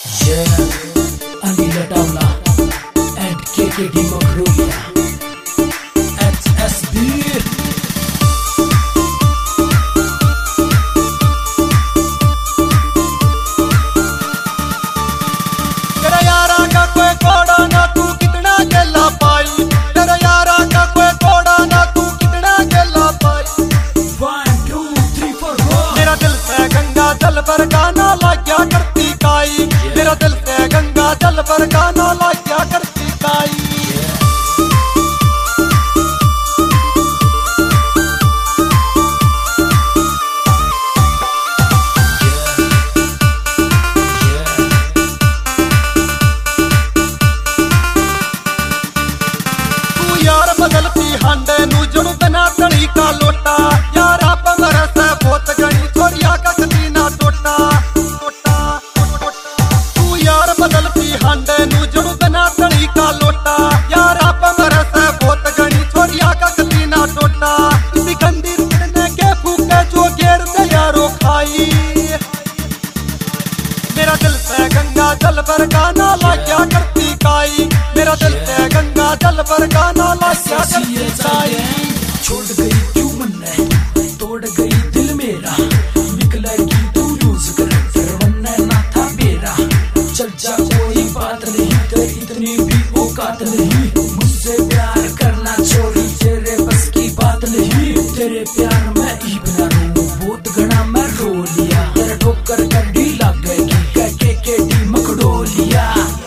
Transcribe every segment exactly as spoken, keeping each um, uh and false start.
Yeah, Anila Daula and K K D Makhroulia H S B. तेरा यारा का कोई कोड़ा ना तू कितना गला पाई, तेरा यारा का कोई कोड़ा ना तू कितना गला पाई। One two three four four. मेरा दिल से गंगा जल पर गाना लाग्या करती काई, मेरा दिल से गंगा जल पर गाना लाग्या करती काई। बदलती हांडे नू जुड़ बिना तड़ी का लोटा, यारा पंगर से बहुत गणी छोरिया का कदी ना टोटा टोटा टोटा। तू यार बदलती हांडे नू जुड़ बिना तड़ी का लोटा, यारा पंगर से बहुत गणी छोरिया का कदी ना टोटा। इसी गंदी रुकने के फूके जो घेर दे यारो खाई, मेरा दिल से गंगा जल पर गाना लाग्या करती काई, मेरा दिल से गंगा जल पर गाना लाग्या करती काई। छोड़ गई क्यों मन्ने तोड़ गई दिल मेरा, निकलेगी तू यूज कर फिर वन्ने ना था मेरा। चल जा कोई बात नहीं तेरी इतनी भी औकात नहीं, मुझसे प्यार करना छोरी तेरे बस की बात नहीं। तेरे प्यार में ही बना रहूं बहुत घना मैं रो लिया, तेरे ठोकर गड्डी लग गई कह के के डी मखडोलिया।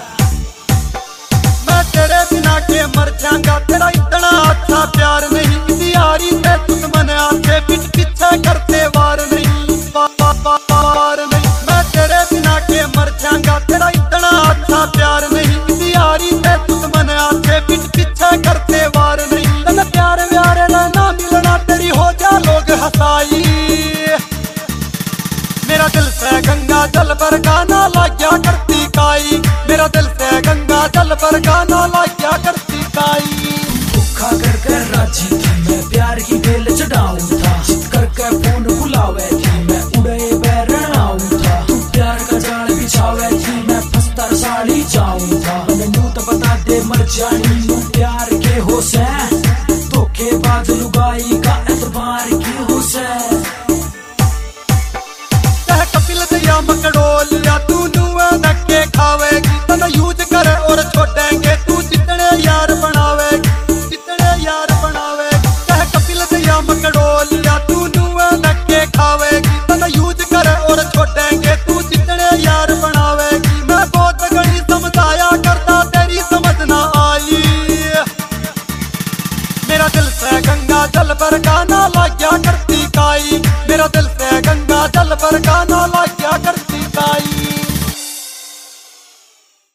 मैं तेरे बिना के मर जाऊंगा, तेरा इतना अच्छा प्यार नहीं। इसी यारी से दुश्मन आके पीठ पीछे करते वार नहीं वा, वा, वा, वार नहीं। मैं तेरे बिना के मर जाऊंगा, तेरा इतना अच्छा प्यार नहीं। इसी यारी से दुश्मन आके पीठ पीछे करते वार नहीं। तेरा प्यार व्यारे ना मिलना तेरी हो जा लोग हंसाई, मेरा दिल से गंगा जल पर गाना लाग्या करती काई, मेरा दिल से गंगा जल पर गाना लाग्या करती काई। धोखा कर कर राजी थी मैं प्यार की बेल चढ़ाऊं था, जिद कर के फोन बुलावे थी मैं उड़े बैरण आऊं था। तू प्यार का जाल बिछावे थी मैं फंसता साड़ी जाऊं था। मैंने नू तो बता दे मर जानी नू प्यार के होश है, धोखेबाज लुगाई का एतबार की होश है। कपिल दिया मकड़ोलिया तू नुआ धक्के खावेगी, तना यूज कर और छोड़ेंगे तू जितने यार बनावेगी, जितने यार बनावेगी। कह कपिल दिया मकड़ोलिया तू नुआ धक्के खावेगी, तना यूज कर और छोड़ेंगे तू जितने यार बनावेगी। मैं बहुत गणी समझाया करता तेरी समझ ना आई, मेरा दिल से गंगा जल पर गाना लाग्या करती काई, मेरा दिल से गंगा